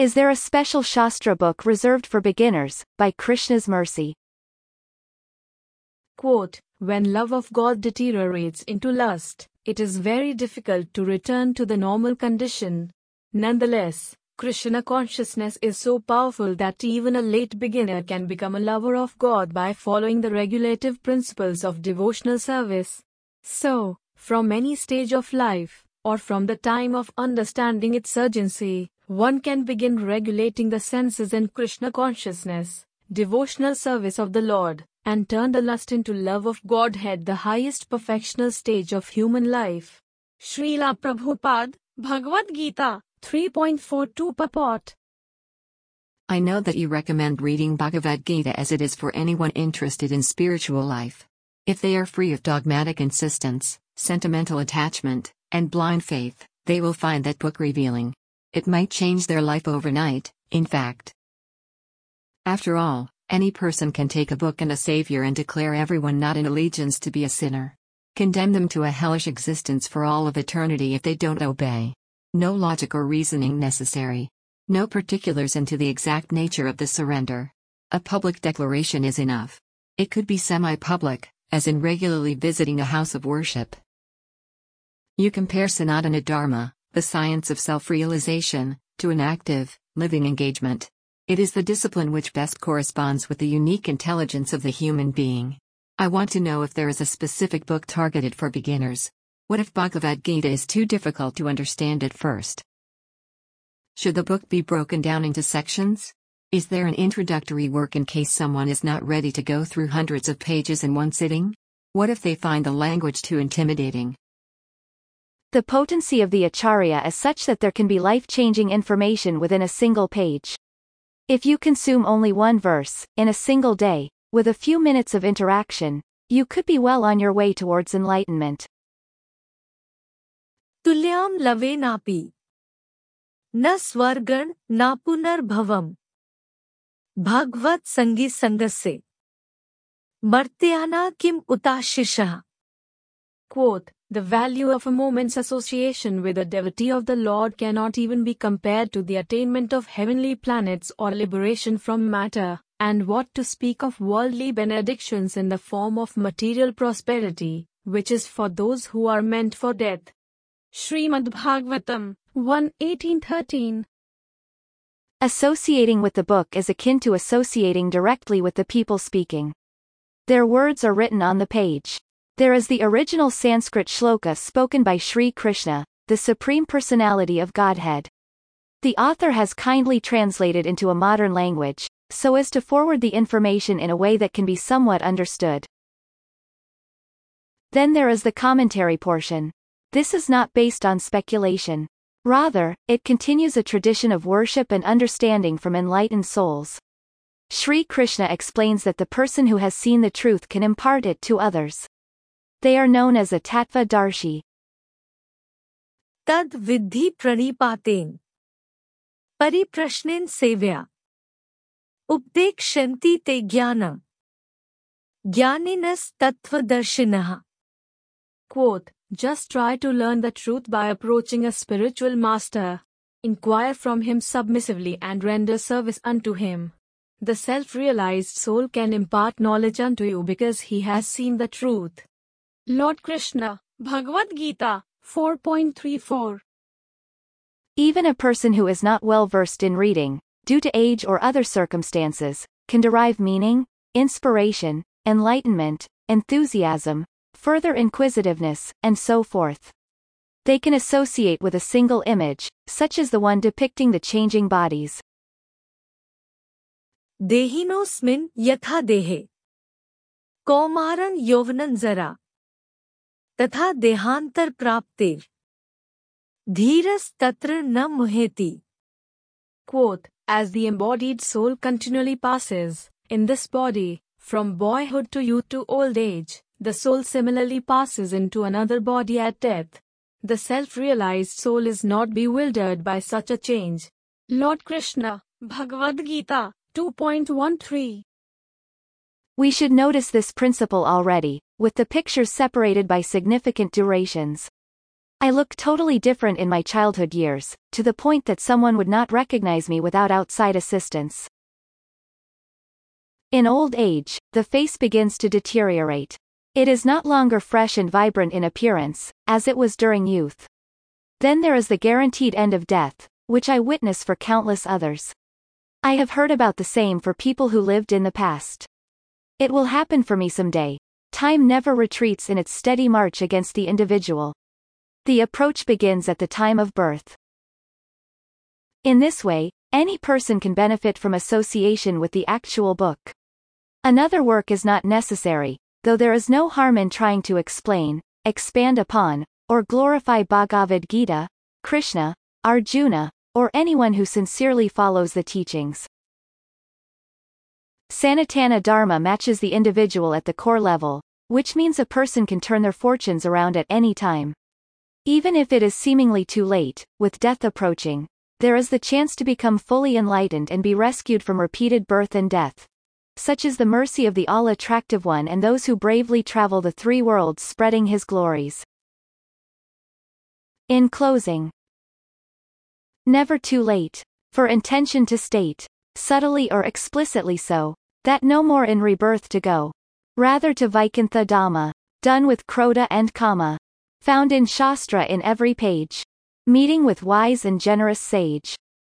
Is there a special Shastra book reserved for beginners, by Krishna's mercy? Quote, when love of God deteriorates into lust, it is very difficult to return to the normal condition. Nonetheless, Krishna consciousness is so powerful that even a late beginner can become a lover of God by following the regulative principles of devotional service. So, from any stage of life, or from the time of understanding its urgency, one can begin regulating the senses in Krishna consciousness, devotional service of the Lord, and turn the lust into love of Godhead, the highest perfectional stage of human life. Srila Prabhupada, Bhagavad Gita, 3.42 purport. I know that you recommend reading Bhagavad Gita as it is for anyone interested in spiritual life. If they are free of dogmatic insistence, sentimental attachment, and blind faith, they will find that book revealing. It might change their life overnight, in fact. After all, any person can take a book and a savior and declare everyone not in allegiance to be a sinner. Condemn them to a hellish existence for all of eternity if they don't obey. No logic or reasoning necessary. No particulars into the exact nature of the surrender. A public declaration is enough. It could be semi-public, as in regularly visiting a house of worship. You compare Sanatana Dharma, the science of self-realization, to an active, living engagement. It is the discipline which best corresponds with the unique intelligence of the human being. I want to know if there is a specific book targeted for beginners. What if Bhagavad Gita is too difficult to understand at first? Should the book be broken down into sections? Is there an introductory work in case someone is not ready to go through hundreds of pages in one sitting? What if they find the language too intimidating? The potency of the Acharya is such that there can be life-changing information within a single page. If you consume only one verse, in a single day, with a few minutes of interaction, you could be well on your way towards enlightenment. Tulyam lavenapi. Na swargan na punarbhavam. Bhagvat sangi sangase. Martyana kim utashisha. Quote, the value of a moment's association with a devotee of the Lord cannot even be compared to the attainment of heavenly planets or liberation from matter, and what to speak of worldly benedictions in the form of material prosperity, which is for those who are meant for death. Srimad Bhagavatam, 1:18-13. Associating with the book is akin to associating directly with the people speaking. Their words are written on the page. There is the original Sanskrit shloka spoken by Sri Krishna, the Supreme Personality of Godhead. The author has kindly translated into a modern language, so as to forward the information in a way that can be somewhat understood. Then there is the commentary portion. This is not based on speculation. Rather, it continues a tradition of worship and understanding from enlightened souls. Sri Krishna explains that the person who has seen the truth can impart it to others. They are known as a Tattva Darshi. Tad vidhi pranipaten. Pariprashnen sevya. Updekshanti te jnana. Jnaninas tattva darshinaha. Quote, just try to learn the truth by approaching a spiritual master. Inquire from him submissively and render service unto him. The self-realized soul can impart knowledge unto you because he has seen the truth. Lord Krishna, Bhagavad Gita, 4.34. Even a person who is not well versed in reading, due to age or other circumstances, can derive meaning, inspiration, enlightenment, enthusiasm, further inquisitiveness, and so forth. They can associate with a single image, such as the one depicting the changing bodies. Dehinosmin yatha dehe. Kaumaran yovnan zara. तथा देहांतर प्राप्तिर धीरस तत्र न मुहेति. Quote, as the embodied soul continually passes, in this body, from boyhood to youth to old age, the soul similarly passes into another body at death. The self-realized soul is not bewildered by such a change. Lord Krishna, Bhagavad Gita, 2.13. We should notice this principle already, with the pictures separated by significant durations. I look totally different in my childhood years, to the point that someone would not recognize me without outside assistance. In old age, the face begins to deteriorate. It is not longer fresh and vibrant in appearance, as it was during youth. Then there is the guaranteed end of death, which I witness for countless others. I have heard about the same for people who lived in the past. It will happen for me someday. Time never retreats in its steady march against the individual. The approach begins at the time of birth. In this way, any person can benefit from association with the actual book. Another work is not necessary, though there is no harm in trying to explain, expand upon, or glorify Bhagavad Gita, Krishna, Arjuna, or anyone who sincerely follows the teachings. Sanatana Dharma matches the individual at the core level, which means a person can turn their fortunes around at any time. Even if it is seemingly too late, with death approaching, there is the chance to become fully enlightened and be rescued from repeated birth and death. Such is the mercy of the All-Attractive One and those who bravely travel the three worlds spreading his glories. In closing, never too late, for intention to state, subtly or explicitly so, that no more in rebirth to go. Rather to Vaikuntha Dhamma, done with Krodha and Kama. Found in Shastra in every page. Meeting with wise and generous sage.